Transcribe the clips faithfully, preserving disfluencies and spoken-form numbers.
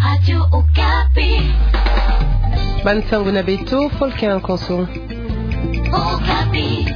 Radio Okapi. Bansango na Beto, Folke Nkonso. Okapi.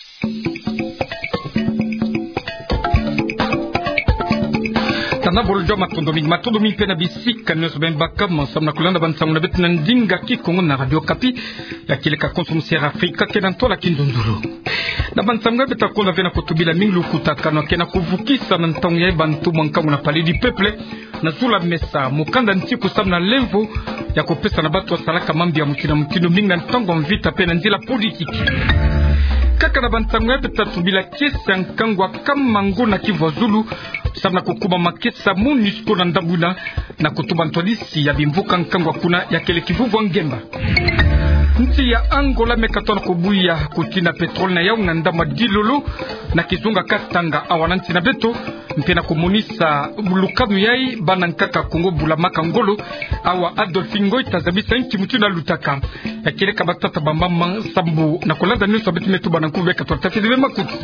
Tana boljo matondo mi matondo mi pena bisika nyo soben bakam samna kulanda bansango na Beto ndinga kikongo na Radio Okapi ya kile ka konsumsera Afrika kenantola kinzunzuru. Na bansango beta kona vena kutubila mingi kutakana kena kuvukisa na ntongo ya bantu mwankangu na pali di peuple na zula mesa mukanda ntiku samna levo ya kopesa na batu wa salaka mambi ya mukina mukino minga ntongo mvita pena nzila politiki. Kaka na bansango beta tubila kesa nkangwa kama ngo na Kivu Zulu samna kukuba makesa MONUSCO na ndabula na kutuba ntolisi ya bimvuka nkangwa kuna ya kele Kivu Ngemba. Nti ya Angola mekatona kubuya kutina petrol na yao na ndama dilolo na kizunga katanga awananti na Beto mpena kumunisa lukanu yai bana nkaka Kongo bulamaka ngolo awa Adolphe Ngoi tazabisa nchi mutuna lutaka ya kile kabatata bambama sambu na kulaza niso Beto metu bana kuwe katona tafidwe makutu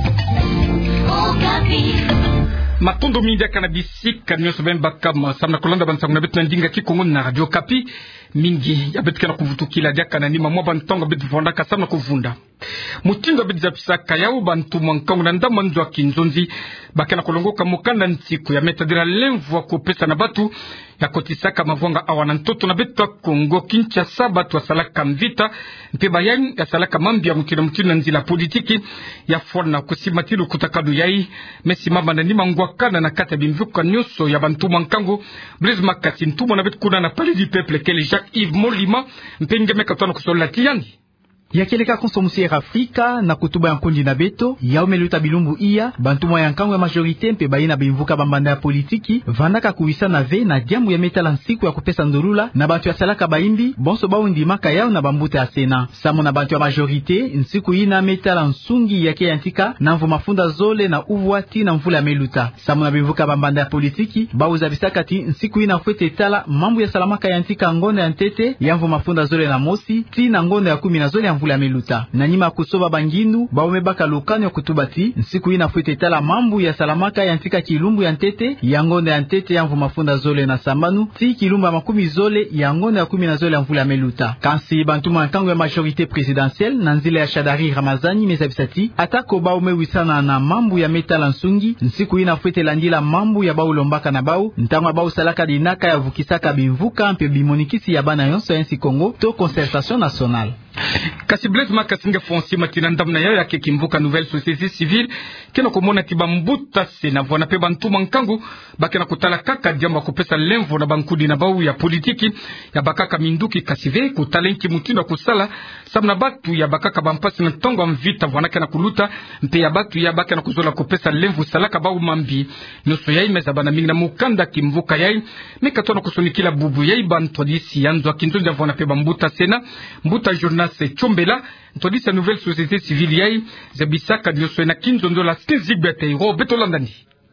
matondo mindia kanabisika nyoso bemba kama samna kolanda bansango na Beto ndinga kikongo na Radio Okapi mingi ya Beto kana kuvutukila dia kana ni mamwa bantonga Beto vonda kasamna kuvunda mutindo Beto zapisaka yao bantu mwankango na ndama nzwa kinzonzi bakana kolongoka mukanda ntiku ya metadira lenvu wa kupesa na batu ya kotisaka mavonga awana ntoto na Beto Kongo Kinshasa batu wa salaka mvita mpeba yang ya salaka mambi ya mukina mutino nzila politiki ya fona kusimatilu kutakadu yai mesi mama na nima ngwakana na kata bimvuka nyoso ya bantu mwankango Blaise Makasi ntumo na Beto kuna na pali di peuple kele Jacques Yves Molima mpenge mekatona kusola tiyandi ya keleka konsomsiera Afrika na kutuba ya nkundi na Beto ya umeluta bilumbu iya bantu mwa ya nkango ya majorite mpe bayi na bimvuka bambanda ya politiki vandaka kuwisa na ve na diambu ya metala nsiku ya kupesa ndorula na bantu ya salaka baimbi bonso bao ndimaka yao na bambute ya sena samo na bantu ya majorite nsiku ina metala nsungi ya ke antika na mvu mafunda zole na uvuati na mvula ya meluta samo na bimvuka bambanda ya politiki bao zabisaka ti nsiku ina fuete tala mambu ya salamaka ya antika ngone ya ntete ya mvu mafunda zole na mosi ti na ngone ya kumi na zole ya mvula meluta na nyima kusoba bangindu baomebaka lokano ya kutubati nsiku ina fuite tala mambu ya salamaka ya ntika kilumbu ya ntete ya ngone ya ntete ya mvu mafunda zole na sambanu ti kilumbu ya makumi zole ya ngone ya kumi na zole ya mvula meluta kansi bantu mwankango ya majorite presidentielle na nzile ya Shadari Ramazani mezabisati atako baomewisana na mambu ya metala nsungi nsiku ina fuite landila mambu ya bao lombaka na bao ntango bao salaka dinaka ya vukisaka bimvuka mpe bimonikisi ya bana yonso ya nsi Kongo to concertation nationale. Kasi Blaise Makasi nge fonsi matina ndamna yao yake kimvuka nouvelle société civile kena komona tiba mbuta sena vwana pe bantu mankangu bakena kutala kaka diamba kupesa lenvo na bankudi na bau ya politiki ya bakaka minduki kasive kutala nki mutindo kusala samna batu ya bakaka bampasi na tongo mvita vwana kena kuluta mpe ya batu ya bakena kuzola kupesa lenvo salaka bau mambi nusu yai meza bana mingi na mukanda kimvuka yai mekatona kusonikila bubu yai bantu disi yanzo kinzonja vwana pe bambuta sena mbuta journal se chombela ntodi sa nouvelle société civile yai zabisaka nyoso na kinzondo la skizibete ro betolandani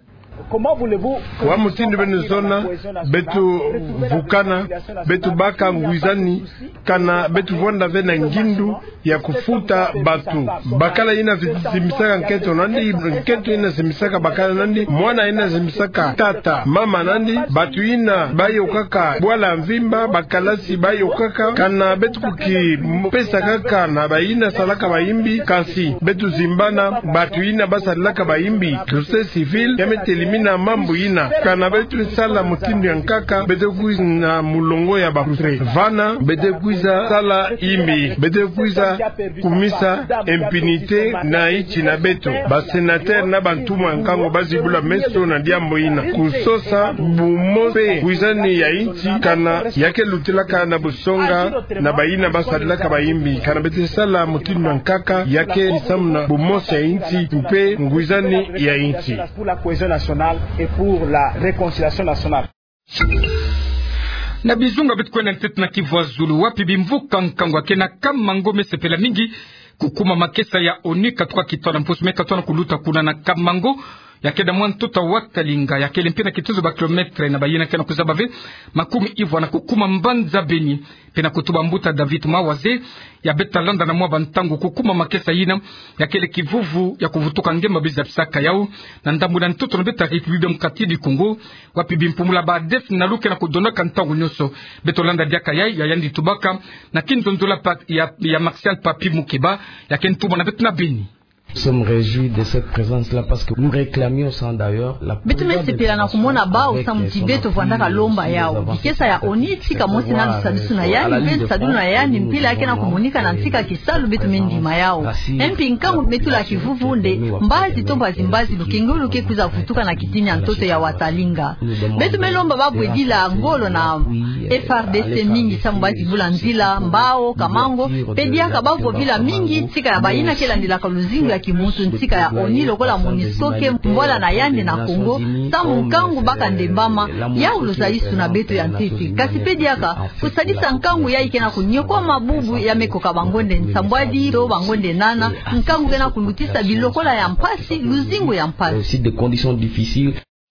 wa mutindi benezona betu vukana betu baka nguizani kana betu vonda vena ngindu ya kufuta batu bakala ina zimisaka nketo nandi nketo ina zimisaka bakala nandi mwana ina zimisaka tata mama nandi batu ina bayo kaka bwala mvimba bakalasi bayo kaka kana betu kuki pesa kaka na baina salaka baimbi kansi betu zimbana batu ina basalaka baimbi société civile yameteli mina mambu ina kana betu sala mutindo yankaka bete kuiza na mulongo ya bakure vana bete kuiza sala imbi bete kuiza kumisa impunité na ichi na beto ba sénateur na bantu mwankango bazibula meso na diambo ina kusosa bumope kuizani ya ichi kana yake lutila kana busonga na baina basadilaka baimbi kana bete sala mutindo yankaka yake isamna bumosa ya ichi mpe nguizani ya ichi et pour la réconciliation nationale. Na bizunga bitkwena ntete na Kivu Zulu wapi bimvuka nkangwa kena kama ngome sepela mingi kukuma makesa ya ONU katwa kitona mposu meka tona kuluta kuna na kamango yakeda mwantuta wakalinga yakele mpena kituzo ba kilometre na bayina kana kuzabave makumi ivo na kukuma mbanza Beni pena kutuba mbuta David Mawaze ya betalanda na mwa bantangu kukuma makesa yina yakele kivuvu ya kuvutuka ngema biza pisaka yao na ndambu na ntuto na beta Republique Democratique du Congo wapi bimpumula ba def na luke na kudona kantangu nyoso betolanda diaka yai ya yandi tubaka na kinzonzola pa ya, ya Martial Papi Mukeba ya kentuba na betuna Beni. Nous sommes réjouis de cette présence-là parce que nous réclamions ça d'ailleurs. Betumesipela na kumona bao samutibeto vandaka lomba yao. Dikesa ya oni tika mosi na lusadusu na yani betu sadunu na yani mpila yake na kumunika na tika kisalu betu mendima yao. Empi nkangu betu la kivuvunde mbazi tomba zimbazi lukengulu ke kuza futuka na kitini ya ntoto ya watalinga. Betu melomba babu edila ngolo na F R D C mingi sambazi bula nzila mbao kamango pediaka babu vila mingi tika ya bayina kela ndila kaluzingu ya kimutu ntika ya oni lokola monisoke mbola na yande na Kongo samu nkangu baka ndembama ya ulozaisu na beto ya ntete kasi pediaka kusadisa nkangu ya ikena kunyekwa mabubu ya mekoka bangonde nsambwadi to bangonde nana nkangu kena kulutisa bilokola ya mpasi luzingu ya mpasi aussi des conditions difficiles.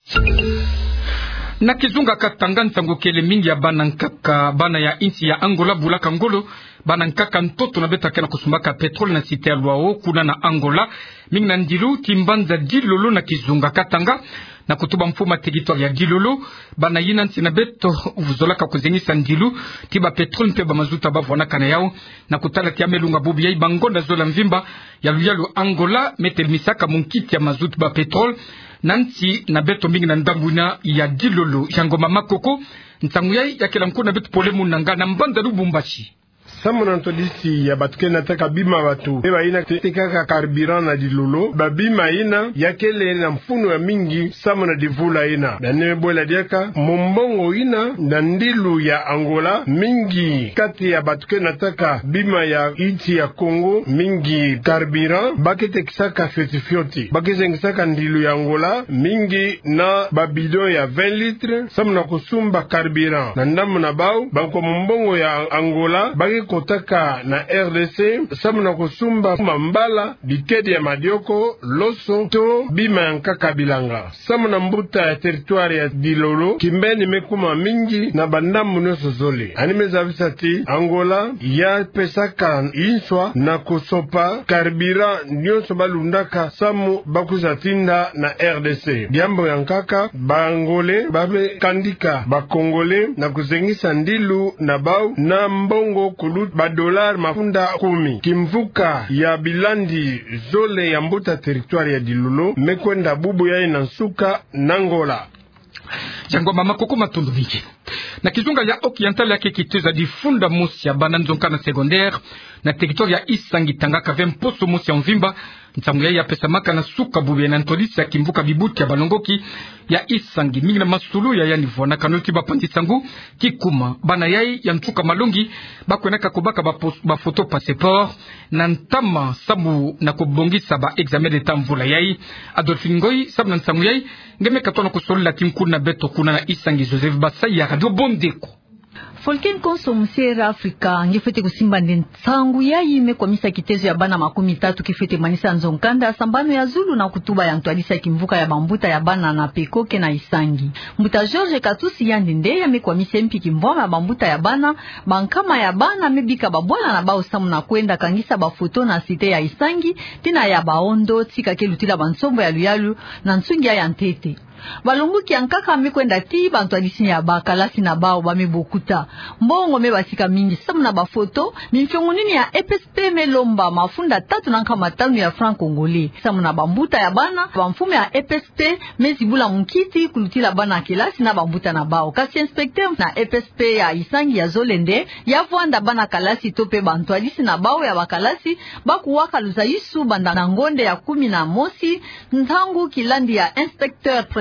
Na kizunga katanga ntango kele mingi ya bana nkaka bana ya insi ya Angola bulaka ngolo bana nkaka ntoto na beta kena kusumbaka petrol na site ya Luao kuna na Angola mingi na ndilu timbanza dilolo na kizunga katanga na kutuba mfuma territoire ya dilolo bana yina nsi na beto uvuzolaka kuzengisa ndilu tiba petrol mpe ba mazuta bavwana kana yao na kutala tia melunga bubu ya ibangonda zola mvimba ya luyalu Angola mete misaka munkiti ya mazuta ba petrol nanti na beto mingi na ndambuna ya dilolo jangoma makoko ntangu yai ya kila mkuna beto pole munanga na mbanda Lubumbashi. Samu na ntodisi ya batuke na taka bima watu eba ina tekaka carburant na dilolo babima ina yakele na mfuno ya mingi samu na divula ina na nebwela diaka mombongo ina na ndilu ya Angola mingi kati ya batuke na taka bima ya iti ya Congo mingi carburant bakete kisaka fioti fioti bakete kisaka ndilu ya Angola mingi na babidon ya vingt litres samu na kusumba carburant na ndamu na bao banko mombongo ya Angola baki kotaka na R D C samu na kusumba mambala bikedi ya Madioko loso to bima ya nkaka bilanga samu na mbuta ya territoire ya dilolo kimbeni mekuma mingi na bandamu nyoso zole anime zavisati Angola ya pesaka inswa na kusopa karbira nyonso balundaka samu bakuzatinda na R D C diambo ya nkaka bangole babe kandika bakongole na kuzengisa ndilu na bau na mbongo kulu ba dolar mafunda kumi kimvuka ya bilandi zole ya mbuta territoire ya dilolo mekwenda bubu ya ina nsuka nangola jangoma makoko matundu viki na kizunga ya Occidental ya kekiteza difunda musi ya bana nzonka na secondaire na territoire ya Isangi tangaka vemposo musi ya mvimba ntangu ya pesa maka na suka bubu na ntolisi ya kimvuka bibuti ya balongoki ya Isangi mingi na masulu ya yani vona kanoti bapandi sangu kikuma bana yai ya ntuka malongi bakwenaka kubaka ba photo passeport na ntama sabu na kubongisa ba examen d'etat mvula yai Adolphine Ngoi sabu na ntangu yai ngeme katona kusolila timkuna beto kuna na Isangi Joseph Basai ya Radio Bondeko. Folken konsomsera Afrika ngefete kusimba ntangu ya yime kwa misa kitezo ya bana makumi tatu kifete manisa nzonkanda sambano ya Zulu na kutuba ya ntwalisa kimvuka ya bambuta ya bana na pekoke na Isangi. Mbuta George Katusi ya ndende ya mekwa misa mpi kimvoma ya bambuta ya bana bankama ya bana mebika babwana na bao samu na kwenda kangisa bafoto na site ya Isangi tina ya baondo tika kelutila bansombo ya luyalu na nsungi ya ntete. Balunguki yankaka mekwenda ti bantu adisini ya bakalasi na bao bamebokuta mbongo mebasika mingi samu na bafoto mimfiongo nini ya E P S P melomba mafunda tatu na nkama tanu ya franc congolais samu na bambuta ya bana bamfume ya E P S P mezibula mukiti kulutila bana kelasi na bambuta na bao kasi inspecteur na E P S P ya Isangi ya Zolende ya vwanda bana kalasi tope bantu adisi na bao ya bakalasi bakuwaka luzaisu banda na ngonde ya kumi na mosi ntangu kilandi ya inspecteur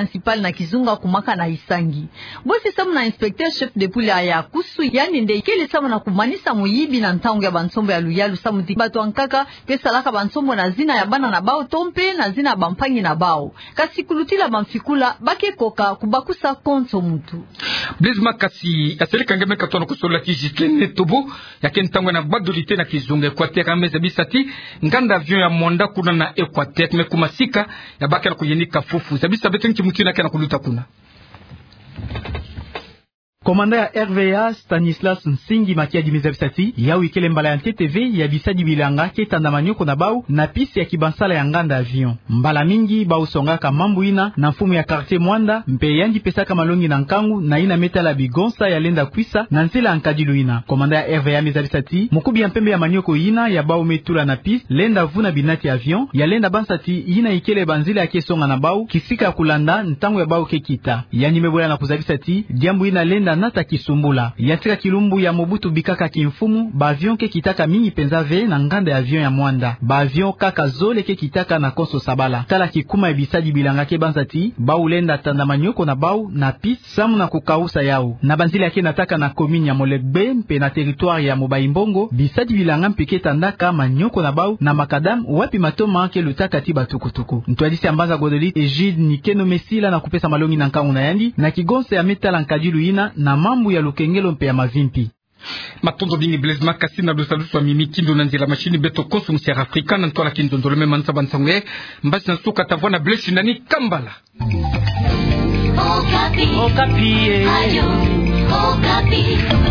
principal na Kizunga kumaka na Isangi. Bosi samu na inspecteur chef de pule ya kusu yani nde ikele samu na kumanisa muyibi na ntangu ya bansombo ya luyalu samu ti batu ankaka pesa laka bansombo na zina ya bana na bao tompe na zina ya bampangi na bao. Kasi kulutila bamfikula bake koka kubakusa konto mutu. Blaise Makasi aseli kangeme katono kusola kijitene tobo ya kentango na badolite na Kizunga Equateur ameza bisati nganda avion ya monda kuna na Equateur mekumasika ya bake na kuyenika fufu sabisa betenki mutuna kana kuluta kuna. Komanda ya R V A Stanislas Nsingi makia jimiza bisati ya wikele mbala ya T V ya bisadi bilanga ketanda manyoko na bau na pisi ya kibansala ya nganda avion. Mbala mingi bau songaka mambu ina na mfumu ya quartier Mwanda mpe yanji pesaka malongi na nkangu na ina metala bigonsa ya lenda kwisa na nzela ankadilu ina. Komanda ya R V A miza bisati mukubi ya mpembe ya manyoko ina ya bau metula na pisi lenda vuna binati avion ya lenda bansati ina ikele banzila ya kesonga na bau kisika ya kulanda ntangu ya bau kekita. Yani mebola na kuzabisati diambu ina lenda nata kisumbula yatika kilumbu ya Mobutu bikaka kimfumu ba avion ke kitaka mingi penza ve na nganda ya avion ya Mwanda ba avion kaka zole ke kitaka na Konso Sabala kala kikuma ebisadi bilanga ke banzati ba ulenda tanda manyoko na bau na pis samu na kukausa yao na banzila yake nataka na commune ya Molekbe mpe na territoire ya Mobaimbongo bisadi bilanga mpeke tandaka manyoko na bau na makadam wapi matoma ke lutaka tiba tukutuku ntwadisi ambaza Godolite Egide Nikeno Mesila na kupesa malongi na nkangu na yandi na kigonse ya metala nkadilu ina na mambu ya lukengelo mpe ya mavimpi. Matondo bingi Blaise Makasi na dosalusu wa mimi kindo na nzila machini beto konsu msiara Afrika na ntola kindondolo me mansa bansangwe mbasi na suka tavona Blaise nani Kambala. Okapi. Okapi. Ayo. Okapi.